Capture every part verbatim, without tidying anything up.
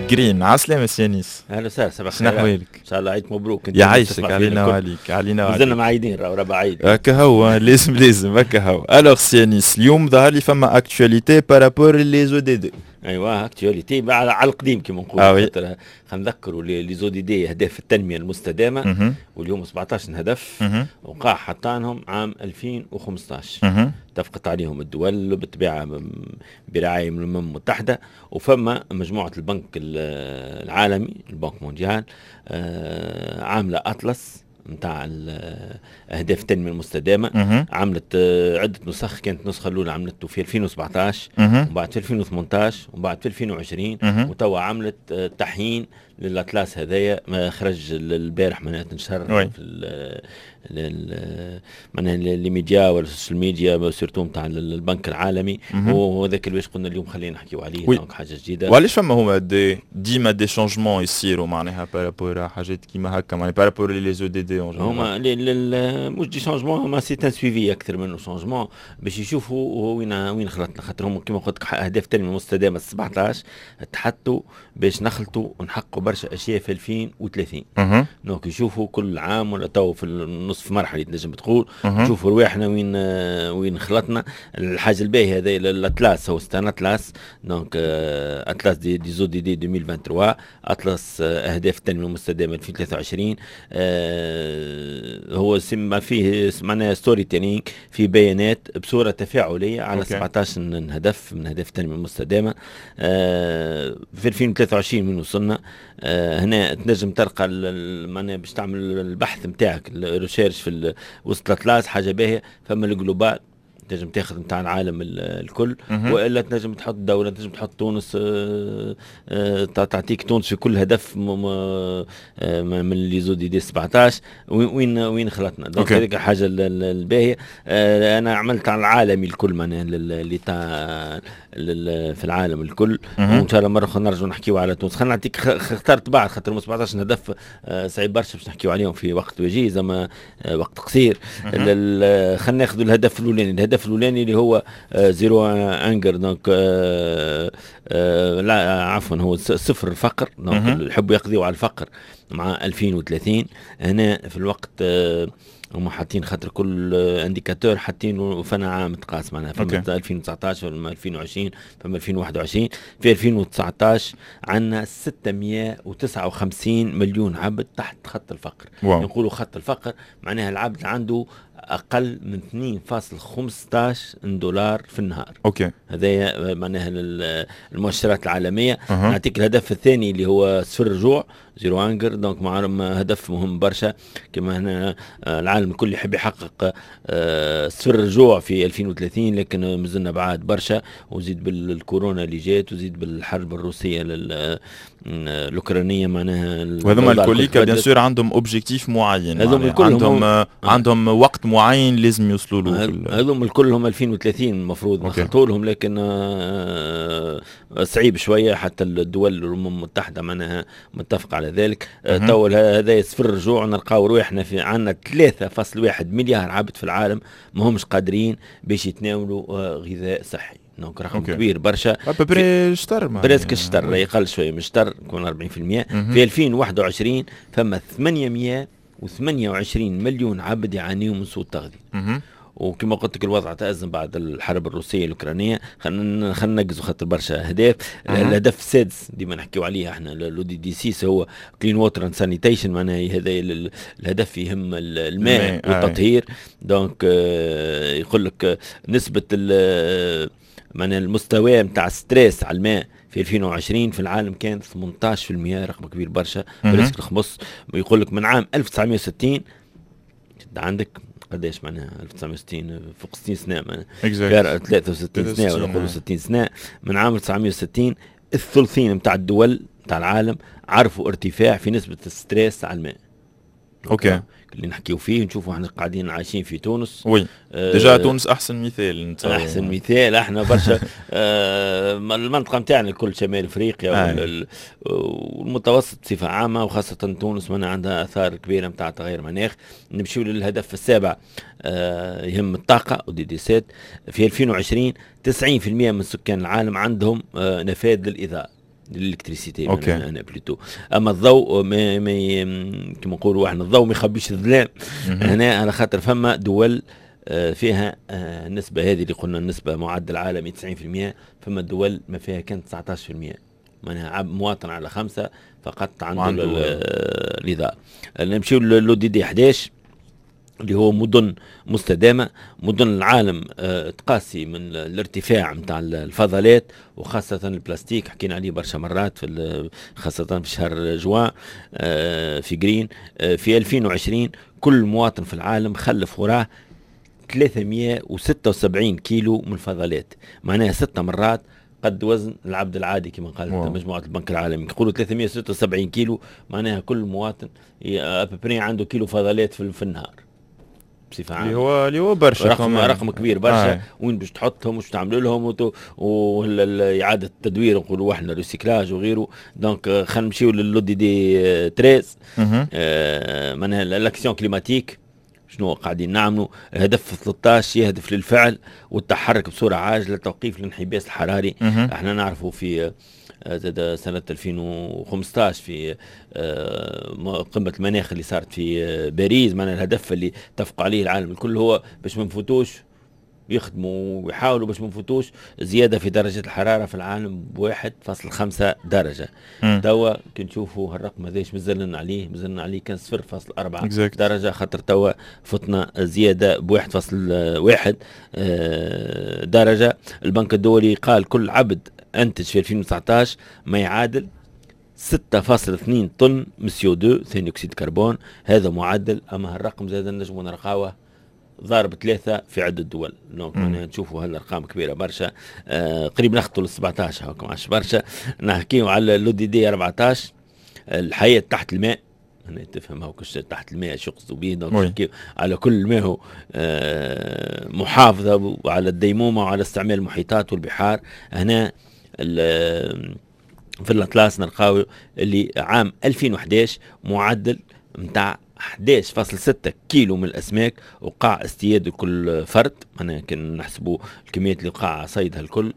جرين. عسلامة سيانيس. اهلا وسهلا، صباح الخير. شنو احوالك؟ ان شاء الله عيد مبروك. يعيشك علينا وعليك علينا وعليك. مازلنا معيدين راهو ربع عيد. هكا هو لازم لازم هكا هو. الوغ سيانيس اليوم ظهر لي فما اكتواليتي بارابور لي زو دي دي. ايوا اكتواليتي على القديم كما نقولوا. آه خاطر نذكروا لي زو دي دي اهداف التنميه المستدامه واليوم سبعطاش هدف وقع حطانهم عام ألفين وخمسطاش. اتفقت عليهم الدول بالطبيعه برعايه من الامم المتحده، وفما مجموعه البنك العالمي البنك مونديال عامله اطلس نتاع اهداف التنميه المستدامه. عملت عده نسخ، كانت النسخه الاولى عملته في ألفين وسبعطاش وبعد في ألفين وثمانطاش وبعد في ألفين وعشرين وتوا عملت تحيين للاطلاس هذايا ما خرج البارح معناتها نشر في معناها لي ميديا ولا السوشيال ميديا سيرتو نتاع البنك العالمي، وهذاك اللي قلنا اليوم خلينا نحكيو عليه. دونك حاجه جديده. وعلاش فما هما دي ديما دي شونجمون يصيروا معناها بارابور حاجات كيما هكا معناها بارابور لي زو دي دي هما مش دي شونجمون، هما سي ان سويفي اكثر منه شونجمون باش يشوفوا وين وين خلطنا. خاطر هما كيما قلت لك اهداف التنميه المستدامه سبعطاش تحطوا باش نخلطوا ونحققوا برشا اشياء في ألفين وثلاثين. دونك يشوفوا كل عام ولا تو في النصف مرحله تنجم تقول نشوفوا رواحنا وين وين خلطنا. الحاجه الباهيه هذا الاطلاس هو ستان اطلاس. دونك اطلاس دي, دي زو دي دي ألفين وثلاثة وعشرين اطلاس اهداف التنميه المستدامه ألفين وثلاثة وعشرين. هو سما فيه معناها ستوري تيلينغ، في بيانات بصوره تفاعليه على okay. سبعطاش هدف من اهداف التنميه المستدامه. في ألفين وثلاثة وعشرين من وصلنا هنا تنجم تلقى معناها باش تعمل البحث نتاعك الريسيرش في وسط الاطلاس حاجه باهيه. فما الجلوبال تنجم تاخذ نتاع العالم الكل، والا تنجم تحط دوله، تنجم تحط تونس تعطيك تونس في كل هدف من اللي زو دي دي سبعطاش وين وين خلطنا. دونك هذيك الحاجه الباهيه. انا عملت على العالمي الكل معناها اللي تاع في العالم الكل، وان شاء الله مره اخرى نرجعوا نحكيو على تونس. خلينا نعطيك اخترت بعض خاطر سبعطاش هدف صعيب برشا باش نحكيو عليهم في وقت وجيز اما وقت قصير. خلينا ناخذ الهدف الاولاني. الهدف الاولاني اللي هو زيرو انجر، دونك آه آه لا عفوا هو صفر الفقر. دونك يحبوا يقضيوا على الفقر مع ألفين وثلاثين. هنا في الوقت آه هم حاطين خاطر كل انديكاتور حاطين فنا عام تقاس معناها في ألفين وتسعطاش ولا ألفين وعشرين فما ألفين وواحد وعشرين. في ألفين وتسعطاش عندنا ستمائة وتسعة وخمسين مليون عبد تحت خط الفقر. يقولوا خط الفقر معناها العبد عنده اقل من اثنين فاصلة خمسطاش دولار في النهار. اوكي هذا معناها المؤشرات العالميه. أه. نعطيك الهدف الثاني اللي هو صفر رجوع زيرو انجر. دونك مع هدف مهم برشا كما هنا العالم الكل يحب يحقق صفر رجوع في ألفين وثلاثين، لكن مازلنا بعاد برشا. وزيد بالكورونا اللي جات وزيد بالحرب الروسيه الاوكرانيه معناها. وهذوما الكل بيان سور عندهم اوبجيكتيف معين، عندهم هم... عندهم وقت معين لازم يوصلوا له. هذوما الكل هم ألفين وثلاثين المفروض نخطوا لهم، لكن آه صعيب شويه. حتى الدول الامم المتحده معناها متفق على ذلك. آه تو هذا صفر رجوع نلقاو روحنا في عندنا ثلاثة فاصلة واحد مليار عبد في العالم ما همش قادرين باش يتناولوا آه غذاء صحي. دونك رقم أوكي. كبير برشا. ابري شطر بريسك الشطر يقل شويه من الشطر يكون أربعين بالمئة. في ألفين وواحد وعشرين فما ثمانمائة وثمانية وعشرين مليون عبد يعانيوا من سوء التغذيه. وكما قلت لك الوضع تأزم بعد الحرب الروسيه الاوكرانيه. خلينا خلينا ننجزوا خاطر برشا اهداف. الهدف السادس ديما نحكيو عليه احنا لو دي دي سيس هو كلين ووتر اند سانيتيشن. معناها هذا الهدف يهم الماء والتطهير. دونك آه يقول لك نسبه معناها المستوى نتاع ستريس على الماء في ألفين وعشرين في العالم كان ثمانطاش بالمئة، رقم كبير برشا. بريسك الخمس. يقول لك من عام ألف وتسعمائة وستين عندك قداش معناها ألف وتسعمائة وستين فوق ستين سنه معناها ثلاثة وستين سنه ولا نقولوا ستين سنه. من عام ألف وتسعمائة وستين الثلثين نتاع الدول نتاع العالم عرفوا ارتفاع في نسبه الستريس على الماء. اوكي اللي نحكيو فيه نشوفوا احنا قاعدين عايشين في تونس. وي آه ديجا تونس احسن مثال انت احسن مثال. احنا برشا آه المنطقه نتاعنا الكل شمال افريقيا آه. والمتوسط بصفه عامه وخاصه تونس من عندها اثار كبيره نتاع تغير مناخ. نمشيو للهدف السابع آه يهم الطاقه ودي دي سات. في ألفين وعشرين تسعين بالمئة من سكان العالم عندهم آه نفاذ للاضاءه. الالكتريسيتي انا بلوتو. اما الضوء ما, ما كما نقولوا احنا الضوء ما يخبيش الظلام. هنا على خاطر فما دول فيها النسبه هذه اللي قلنا النسبه معدل عالمي تسعين بالمئة، فما الدول ما فيها كانت تسعة عشر بالمئة، معناها مواطن على خمسه فقط عنده الاضاءه. نمشيو للو دي دي احد عشر اللي هو مدن مستدامه. مدن العالم آه تقاسي من الارتفاع نتاع الفضلات وخاصه البلاستيك، حكينا عليه برشا مرات في خاصه في شهر جوان آه في جرين. آه في ألفين وعشرين كل مواطن في العالم خلف وراه ثلاثمئة وستة وسبعين كيلو من الفضلات، معناها ست مرات قد وزن العبد العادي كما قالت مجموعه البنك العالمي. يقولوا ثلاثمئة وستة وسبعين كيلو، معناها كل مواطن ابري عنده كيلو فضلات في, في النهار بصفه عامه. اللي هو اللي هو برشا رقم رقم كبير برشا. آه. وين باش تحطهم وش تعملوا لهم واعاده التدوير نقولوا احنا ريسيكلاج وغيره. دونك خلينا نمشيو للو دي دي ثلاثة عشر آه معناها الاكسيون كليماتيك. شنو قاعدين نعملوا؟ الهدف ثلاثة عشر يهدف للفعل والتحرك بصوره عاجله توقيف الانحباس الحراري. مه. احنا نعرفوا في سنة ألفين وخمسة عشر في قمة المناخ اللي صارت في باريس، معناها الهدف اللي اتفق عليه العالم الكل هو باش ما نفوتوش يخدموا ويحاولوا باش ما نفوتوش زيادة في درجة الحرارة في العالم بواحد فاصل خمسة درجة. توا كي نشوفوا هالرقم هذاش مازلنا عليه مازلنا عليه كان صفر فاصل أربعة exactly. درجة، خاطر توا فتنا زيادة بواحد فاصل واحد درجة. البنك الدولي قال كل عبد أنتج في ألفين وتسعة عشر ما يعادل ستة فاصل اثنين طن مسيو دو ثاني أكسيد كربون. هذا معدل، أما هالرقم زاد نجموا نلقاوه ضارب ثلاثة في عدة دول. دونك نشوفوا هالأرقام كبيرة برشا. آه قريب نخطوا ل سبعة عشر هاكم عش برشا. نحكيو على اللو دي دي أربعة عشر الحياة تحت الماء. أنا تفهم هاو كش تحت الماء شو قصدوا بيه. دونك نحكيو على كل ما هو آه محافظة وعلى الديمومة وعلى استعمال المحيطات والبحار. هنا في الأطلس نلقاو اللي عام ألفين وأحد عشر معدل متاع أحد عشر فاصل ستة كيلو من الأسماك وقع اصطياد كل فرد. أنا كان نحسبوا الكميات اللي وقع صيدها الكل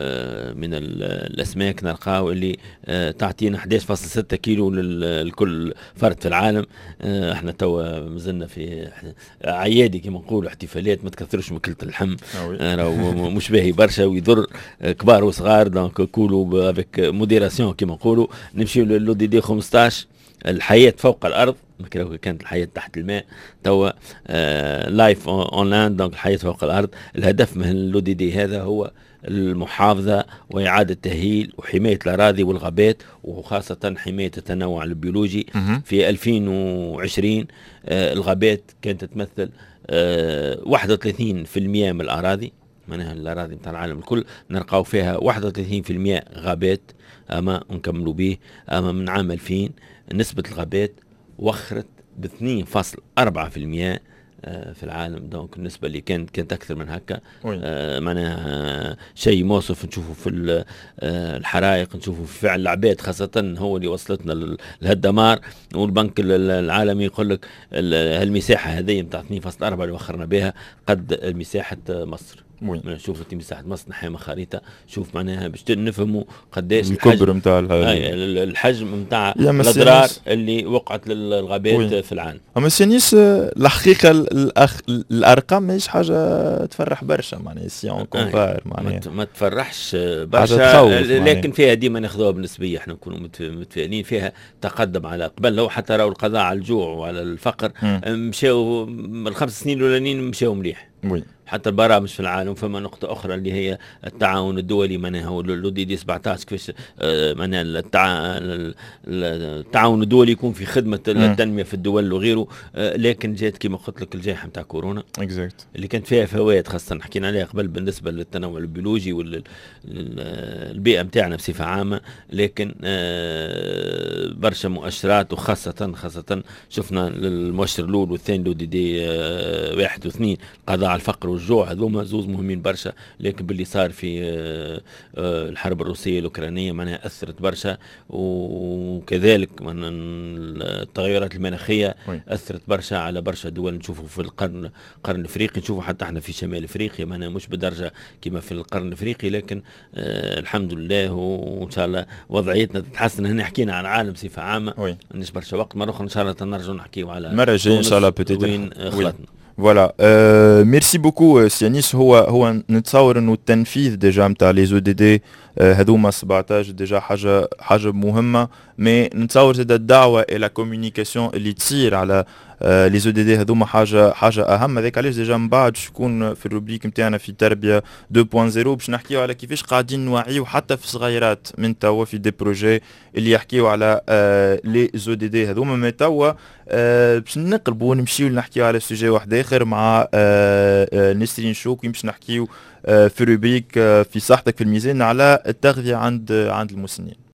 من الأسماك نلقاو اللي تعطينا أحد عشر فاصل ستة كيلو لكل فرد في العالم. احنا توا مازلنا في عيادي كما نقولوا احتفالات ما تكثرش من كلة اللحم راهو مش باهي برشا ويضر كبار وصغار. دونك كولوا افيك موديراسيون كما نقولوا. نمشيو للو دي دي خمسة عشر الحياة فوق الأرض. كانت الحياة تحت الماء توا لايف اون لاند. دونك الحياة فوق الأرض. الهدف من اللو دي دي هذا هو المحافظة وإعادة تأهيل وحماية الأراضي والغابات وخاصة حماية التنوع البيولوجي. في ألفين وعشرين آه الغابات كانت تمثل آه واحد وثلاثين بالمئة من الأراضي، معناها الأراضي متاع العالم الكل نلقاو فيها واحد وثلاثين بالمئة غابات. أما نكملوا به أما من عام ألفين نسبة الغابات وخرت ب اثنين فاصل أربعة بالمئة في العالم. دونك النسبة اللي كانت كانت أكثر من هكا. آه معناها شيء موصف نشوفه في الحرائق، نشوفه في فعل العباد خاصة هو اللي وصلتنا لهالدمار. والبنك العالمي يقول لك هالمساحة هذه متاع اثنين فاصل أربعة اللي وخرنا بها قد مساحة مصر. شوف انت مساحه مصر نحيها خريطه شوف معناها باش نفهموا قداش الكبر نتاع الحجم نتاع الاضرار اللي وقعت للغابات في العالم. اما سينيس الحقيقه الأخ... الارقام ماهيش حاجه تفرح برشا معناها سي اون كومبار معناها ما تفرحش برشا، لكن فيها ديما ناخذوها بالنسبيه. احنا نكونوا متفائلين فيها تقدم على قبل. لو حتى راهو القضاء على الجوع وعلى الفقر مشاو الخمس سنين الاولانيين مشاو مليح. وي. حتى البرامج في العالم. فما نقطة أخرى اللي هي التعاون الدولي معناها هو لو دي دي سبعة عشر كيفاش معناها التع... التعاون الدولي يكون في خدمة التنمية في الدول وغيره. لكن جات كما قلت لك الجائحة نتاع كورونا exactly. اللي كانت فيها فوائد خاصة حكينا عليها قبل بالنسبة للتنوع البيولوجي والبيئة نتاعنا بصفة عامة. لكن برشا مؤشرات وخاصة خاصة شفنا المؤشر الأول والثاني لو دي دي واحد واثنين قضاء على الفقر والجوع هذوما زوز مهمين برشا، لكن باللي صار في الحرب الروسيه الاوكرانيه معناها اثرت برشا، وكذلك التغيرات المناخيه اثرت برشا على برشا دول. نشوفوا في القرن القرن الافريقي، نشوفوا حتى احنا في شمال افريقيا معناها مش بدرجه كما في القرن الافريقي، لكن آه الحمد لله وان شاء الله وضعيتنا تتحسن. هنا حكينا عن عالم بصفه عامه، مانيش برشا وقت، مره اخرى ان شاء الله نرجعوا نحكيوا على المره الجايه ان شاء الله بوتيتر وين خلطنا. فوالا euh, ميرسي بوكو سيانيس. هو هو نتصور انه التنفيذ ديجا نتاع لي زو دي دي هذوما سبعطاش ديجا حاجه حاجه مهمه، مي نتصور زاد الدعوه الى كوميونيكاسيون اللي تصير على لي زو دي دي هذوما حاجه حاجه اهم. هذاك علاش ديجا من بعد شكون في الروبريك نتاعنا في تربيه اثنين صفر باش نحكيو على كيفاش قاعدين نوعيو حتى في صغيرات من توا في دي بروجي اللي يحكيو على لي زو دي دي هذوما. مي توا باش نقلبوا ونمشيو نحكيو على سوجي واحد اخر مع نسرين شوقي، باش نحكيو في روبريك في صحتك في الميزان على التغذيه عند عند المسنين.